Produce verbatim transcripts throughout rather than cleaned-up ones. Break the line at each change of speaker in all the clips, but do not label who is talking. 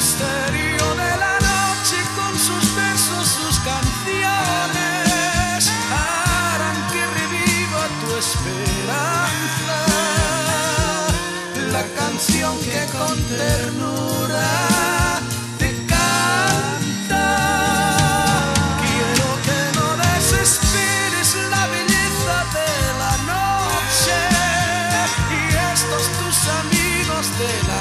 misterio de la noche con sus besos, sus canciones harán que reviva tu esperanza. La canción que con ternura te canta. Quiero que no desesperes la belleza de la noche y estos tus amigos de la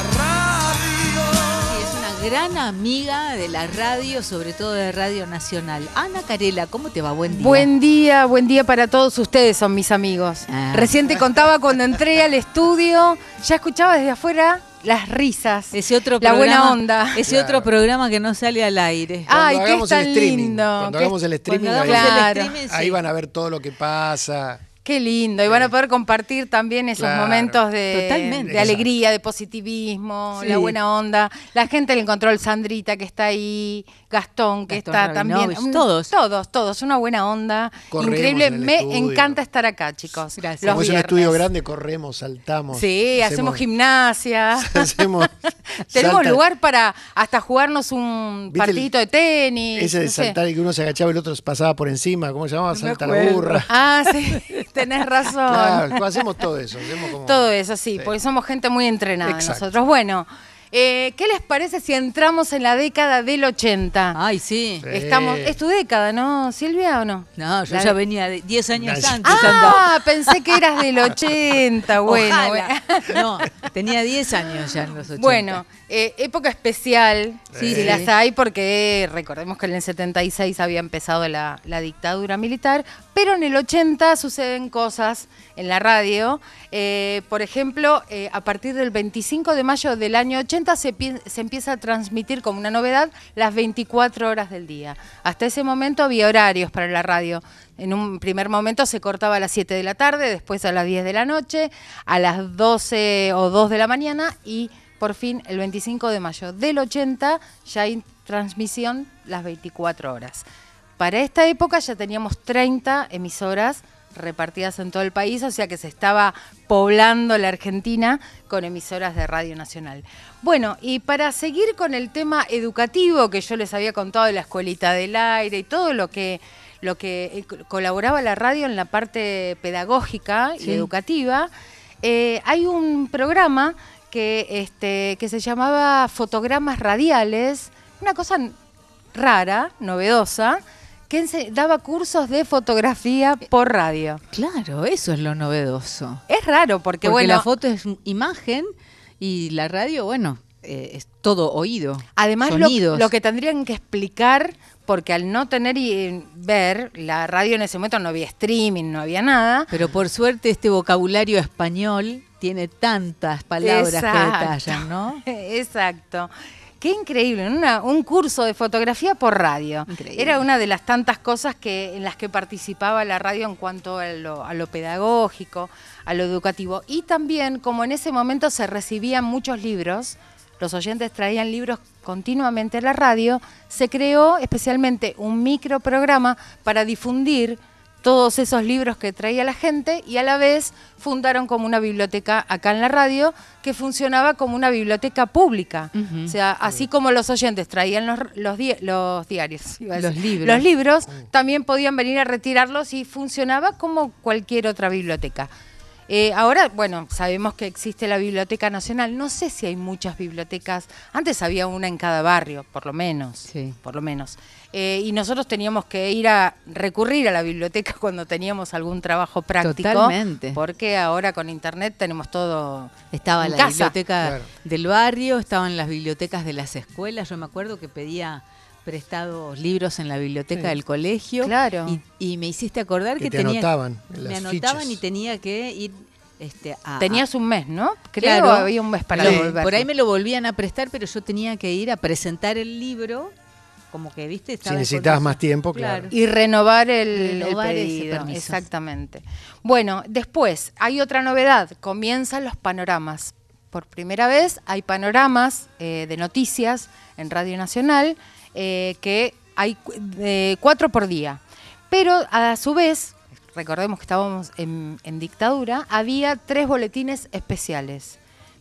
radio.
Es una gran amiga de la radio, sobre todo de Radio Nacional. Ana Carela, ¿cómo te va? Buen día.
Buen día, buen día para todos ustedes, son mis amigos.
Ah.
Recién te contaba cuando entré al estudio, ya escuchaba desde afuera las risas,
Ese otro
la
programa,
buena onda.
Ese
Claro.
otro programa que no sale al aire.
Cuando
Ay, qué
hagamos
tan
el streaming,
lindo.
Cuando
qué-
hagamos el streaming,
Cuando
ahí,
hagamos el
Claro.
streaming, sí.
ahí van a ver todo lo que pasa.
Qué lindo, y van a poder compartir también esos
Claro.
momentos de,
Totalmente.
de alegría, de positivismo,
Sí.
la buena onda. La gente del control, Sandrita que está ahí, Gastón que
Gastón
está también.
Rabinovich,
un-
todos.
Todos, todos, una buena onda.
Corremos
Increíble,
en el
me
estudio.
encanta estar acá, chicos.
Gracias.
Los
Como es un
viernes.
estudio grande, corremos, saltamos.
Sí, hacemos, gimnasia.
hacemos
Tenemos
salta-
lugar para hasta jugarnos un
¿Viste el-
partidito de tenis.
Ese de
no sé.
saltar y que uno se agachaba y el otro pasaba por encima. ¿Cómo se llamaba?
me
Salta la
acuerdo.
burra.
Ah, sí, tenés razón.
Claro, hacemos todo eso. Hacemos como...
Todo eso, sí,
Sí.
porque somos gente muy entrenada
Exacto.
nosotros. Bueno, eh, ¿qué les parece si entramos en la década del ochenta?
Ay, sí.
Sí.
Estamos, es tu década, ¿no, Silvia, o no?
No, yo
La-
ya venía de diez años
No,
antes. andaba.
Ah, pensé que eras del ochenta, bueno.
Ojalá. No, tenía diez años ya en los ochenta.
Bueno, eh, época especial,
Sí,
si
sí.
las hay, porque recordemos que en el setenta y seis había empezado la, la dictadura militar, pero en el ochenta suceden cosas en la radio. Eh, por ejemplo, eh, a partir del veinticinco de mayo del año ochenta se, pi- se empieza a transmitir como una novedad las veinticuatro horas del día. Hasta ese momento había horarios para la radio. En un primer momento se cortaba a las siete de la tarde, después a las diez de la noche, a las doce o dos de la mañana y por fin el veinticinco de mayo del ochenta ya hay transmisión las veinticuatro horas. Para esta época ya teníamos treinta emisoras repartidas en todo el país, o sea que se estaba poblando la Argentina con emisoras de Radio Nacional. Bueno, y para seguir con el tema educativo que yo les había contado de la escuelita del aire y todo lo que lo que eh, colaboraba la radio en la parte pedagógica
Sí.
y educativa, eh, hay un programa que, este, que se llamaba Fotogramas Radiales, una cosa rara, novedosa, que ense- daba cursos de fotografía por radio.
Claro, eso es lo novedoso.
Es raro porque,
Porque
bueno,
la foto es imagen y la radio, bueno, eh, es todo oído.
además lo,
sonidos.
lo que tendrían que explicar, porque al no tener y ver, la radio en ese momento no había streaming, no había nada.
Pero por suerte este vocabulario español tiene tantas palabras
Exacto.
que detallan, ¿no?
Exacto. Qué increíble, una- un curso de fotografía por radio.
Increíble.
Era una de las tantas cosas que en las que participaba la radio en cuanto a lo, a lo pedagógico, a lo educativo. Y también, como en ese momento se recibían muchos libros, los oyentes traían libros continuamente a la radio, se creó especialmente un microprograma para difundir todos esos libros que traía la gente y a la vez fundaron como una biblioteca acá en la radio que funcionaba como una biblioteca pública.
Ujú.
O sea, así como los oyentes traían los, los, di- los diarios, iba a
Los
decir,
libros.
los libros, también podían venir a retirarlos y funcionaba como cualquier otra biblioteca. Eh, ahora, bueno, sabemos que existe la Biblioteca Nacional. No sé si hay muchas bibliotecas. Antes había una en cada barrio, por lo menos.
Sí.
Por lo menos. Eh, y nosotros teníamos que ir a recurrir a la biblioteca cuando teníamos algún trabajo práctico.
Totalmente.
Porque ahora con internet tenemos todo
Estaba
en
la
casa.
biblioteca
Claro.
del barrio, estaban las bibliotecas de las escuelas. Yo me acuerdo que pedía prestados libros en la biblioteca
Sí.
del colegio.
Claro.
Y, y me hiciste acordar que,
Que te
tenía...
anotaban en
Me
las
anotaban
fichas.
y tenía que ir este, a...
Tenías un mes, ¿no? Creo
Claro.
que había un mes para
Lo-
devolverlo.
Por ahí me lo volvían a prestar, pero yo tenía que ir a presentar el libro, como que, ¿viste?
Si
Estaba
necesitabas
con-
más tiempo, claro.
Y renovar el, el
Renovar ese
pedido.
permiso.
Exactamente. Bueno, después hay otra novedad. Comienzan los panoramas. Por primera vez hay panoramas eh, de noticias en Radio Nacional eh, que hay cu- eh, cuatro por día. Pero a su vez, recordemos que estábamos en, en dictadura, había tres boletines especiales.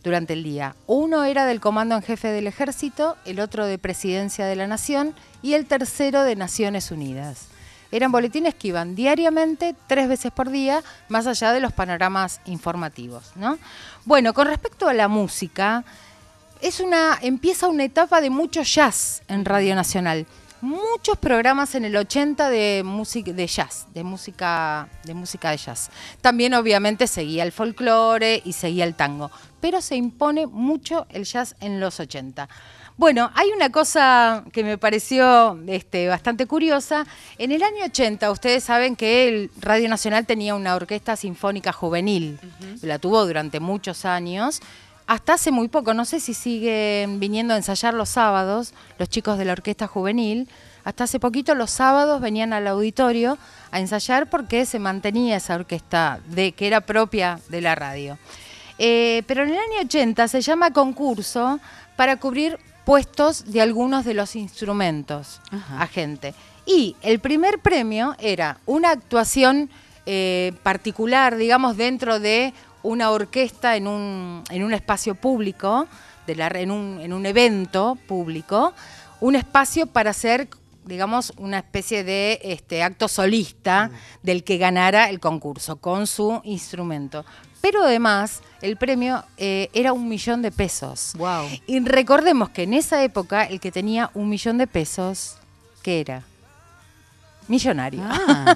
durante el día. Uno era del Comando en Jefe del Ejército, el otro de Presidencia de la Nación y el tercero de Naciones Unidas. Eran boletines que iban diariamente, tres veces por día, más allá de los panoramas informativos, ¿no? Bueno, con respecto a la música, es una, empieza una etapa de mucho jazz en Radio Nacional. Muchos programas en el ochenta de música de jazz, de música, de música de jazz. También obviamente seguía el folclore y seguía el tango, pero se impone mucho el jazz en los ochenta. Bueno, hay una cosa que me pareció este, bastante curiosa. En el año ochenta, ustedes saben que el Radio Nacional tenía una orquesta sinfónica juvenil. Uh-huh. La tuvo durante muchos años. Hasta hace muy poco, no sé si siguen viniendo a ensayar los sábados, los chicos de la orquesta juvenil. Hasta hace poquito los sábados venían al auditorio a ensayar porque se mantenía esa orquesta de, que era propia de la radio. Eh, pero en el año ochenta se llama concurso para cubrir puestos de algunos de los instrumentos. Ajá. A gente. Y el primer premio era una actuación eh, particular, digamos, dentro de una orquesta en un, en un espacio público, de la, en, un, en un evento público, un espacio para hacer, digamos, una especie de este, acto solista mm. del que ganara el concurso con su instrumento. Pero además, el premio eh, era un millón de pesos.
Wow.
Y recordemos que en esa época, el que tenía un millón de pesos, ¿qué era? Millonario.
Ah.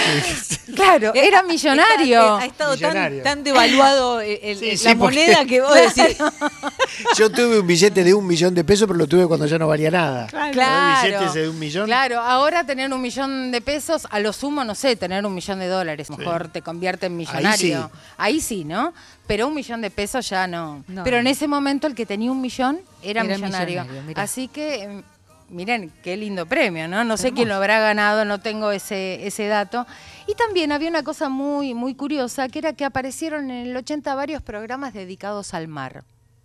Claro, era millonario.
Está, ha estado
millonario.
Tan, tan devaluado el, el,
sí,
la
sí,
moneda que vos decís.
Yo tuve un billete de un millón de pesos, pero lo tuve cuando ya no valía nada.
Claro.
El billete ese de un millón.
Claro, ahora tener un millón de pesos, a lo sumo, no sé, tener un millón de dólares, mejor sí. te convierte en millonario.
Ahí sí.
Ahí sí, ¿no? Pero un millón de pesos ya no.
no.
Pero en ese momento el que tenía un millón era, era millonario.
millonario
Así que... Miren, qué lindo premio, ¿no? No sé quién lo habrá ganado, no tengo ese, ese dato. Y también había una cosa muy, muy curiosa, que era que aparecieron en el ochenta varios programas dedicados al mar.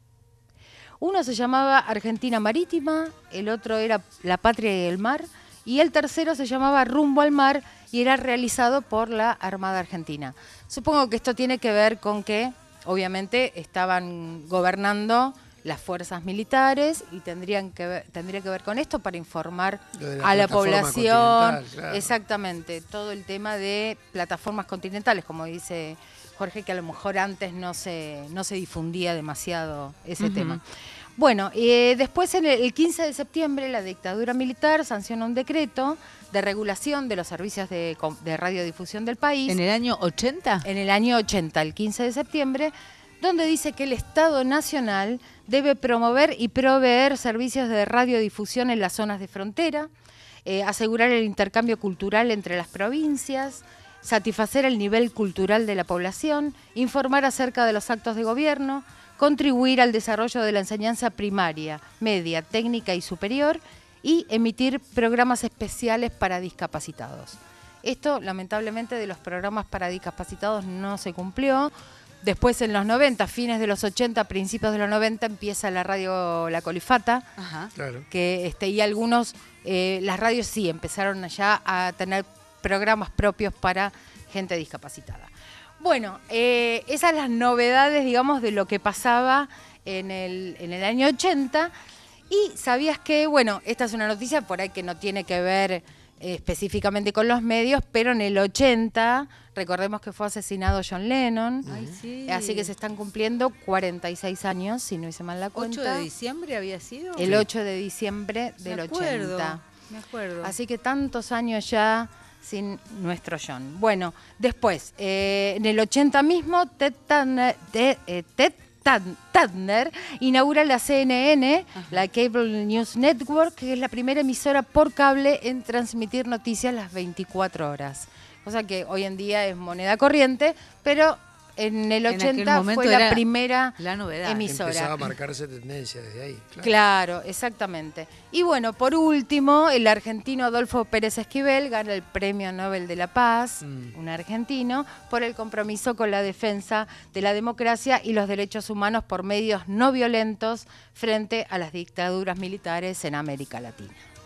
Uno se llamaba Argentina Marítima, el otro era La Patria y el Mar, y el tercero se llamaba Rumbo al Mar y era realizado por la Armada Argentina. Supongo que esto tiene que ver con que, obviamente, estaban gobernando las fuerzas militares y tendrían que ver, tendría que ver con esto para informar
la
a la población.
Claro.
Exactamente, todo el tema de plataformas continentales, como dice Jorge, que a lo mejor antes no se, no se difundía demasiado ese uh-huh. tema. Bueno, eh, después en el, el quince de septiembre la dictadura militar sancionó un decreto de regulación de los servicios de, de radiodifusión del país.
¿En el año ochenta?
En el año ochenta, el quince de septiembre, donde dice que el Estado Nacional debe promover y proveer servicios de radiodifusión en las zonas de frontera, eh, asegurar el intercambio cultural entre las provincias, satisfacer el nivel cultural de la población, informar acerca de los actos de gobierno, contribuir al desarrollo de la enseñanza primaria, media, técnica y superior y emitir programas especiales para discapacitados. Esto, lamentablemente, de los programas para discapacitados no se cumplió. Después, en los noventa, fines de los ochenta, principios de los noventa, empieza la radio La Colifata.
Ajá.
Claro.
Que, este, y algunos, eh, las radios sí empezaron ya a tener programas propios para gente discapacitada. Bueno, eh, esas las novedades, digamos, de lo que pasaba en el, en el año ochenta. Y sabías que, bueno, esta es una noticia por ahí que no tiene que ver eh, específicamente con los medios, pero en el ochenta, recordemos que fue asesinado John Lennon.
Ay, sí.
Así que se están cumpliendo cuarenta y seis años, si no hice mal la cuenta.
¿ocho de diciembre había sido?
El
Sí.
ocho de diciembre del
me acuerdo,
ochenta.
Me acuerdo.
Así que tantos años ya sin nuestro John. Bueno, después, eh, en el ochenta mismo, Ted Turner, Ted, eh, Ted Tan- Turner inaugura la C N N,
Ajá.
la Cable News Network, que es la primera emisora por cable en transmitir noticias las veinticuatro horas. Cosa que hoy en día es moneda corriente, pero en el
En aquel
ochenta
momento
fue la
era
primera
la novedad.
emisora.
Empezaba a marcarse tendencia desde ahí. Claro.
Claro, exactamente. Y bueno, por último, el argentino Adolfo Pérez Esquivel gana el Premio Nobel de la Paz,
Mm.
un argentino, por el compromiso con la defensa de la democracia y los derechos humanos por medios no violentos frente a las dictaduras militares en América Latina.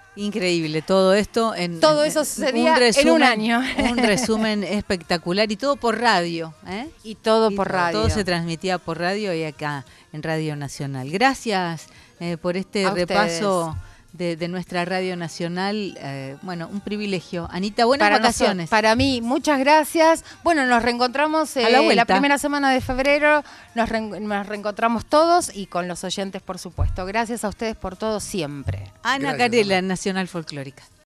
Increíble todo esto. En,
Todo
en-
eso
en
sucedía en un año.
Un resumen espectacular y todo por radio. ¿eh?
Y todo
Y
por radio.
Todo se transmitía por radio y acá en Radio Nacional. Gracias eh, por este
A
repaso de, de nuestra Radio Nacional. Eh, bueno, un privilegio. Anita, buenas
para
vacaciones.
noso- para mí, muchas gracias. Bueno, nos reencontramos eh,
A la vuelta.
la primera semana de febrero. Nos, reen- nos reencontramos todos y con los oyentes, por supuesto. Gracias a ustedes por todo siempre.
Ana
Gracias,
Carela,
Ana.
Nacional Folclórica.